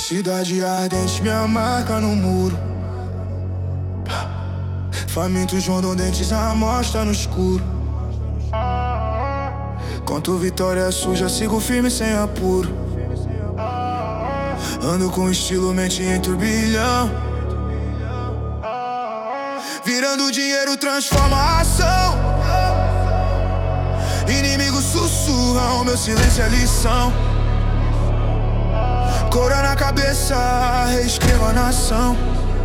Cidade ardente, minha marca no muro. Famintos rondam dentes, a mostra no escuro. Conto vitória suja, sigo firme sem apuro. Ando com estilo, mente em turbilhão. Virando dinheiro, transforma a ação. Inimigos sussurram, meu silêncio é lição. Cora na cabeça, reescreva a nação.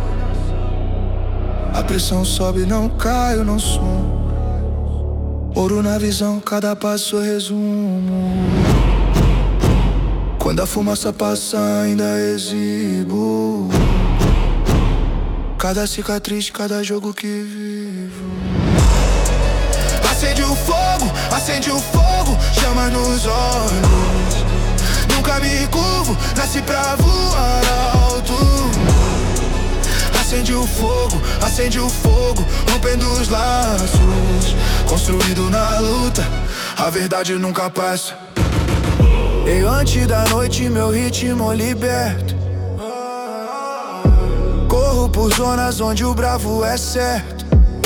A pressão sobe, não caio, não sumo. Ouro na visão, cada passo eu resumo. Quando a fumaça passa, ainda exibo cada cicatriz, cada jogo que vivo. Acende o fogo, chama nos olhos. Nunca me curvo, nasci pra voar alto. Acende o fogo, rompendo os laços. Construído na luta, a verdade nunca passa. E antes da noite meu ritmo liberto. Corro por zonas onde o bravo é certo.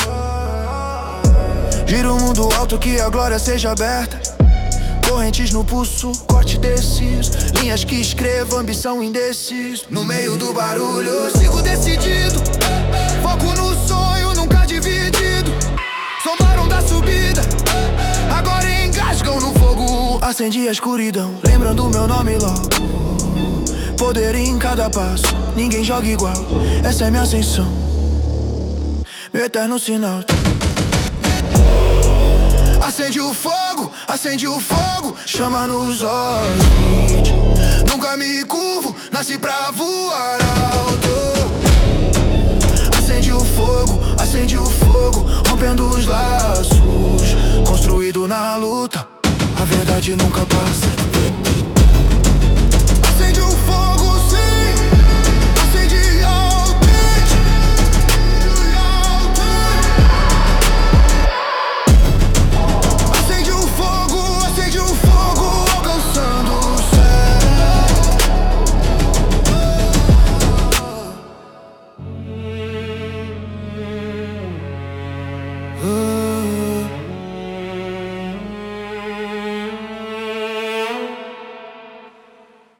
Giro o mundo alto que a glória seja aberta. Correntes no pulso, corte deciso. Linhas que escrevo, ambição indeciso. No meio do barulho, sigo decidido. Foco no sonho, nunca dividido. Zombaram da subida, agora engasgam no fogo. Acendi a escuridão, lembrando meu nome logo. Poder em cada passo, ninguém joga igual. Essa é minha ascensão, meu eterno sinal. Acende o fogo, chama nos olhos. Nunca me curvo, nasci pra voar alto. Acende o fogo, rompendo os laços. Construído na luta, a verdade nunca passa. Acende o fogo, sim.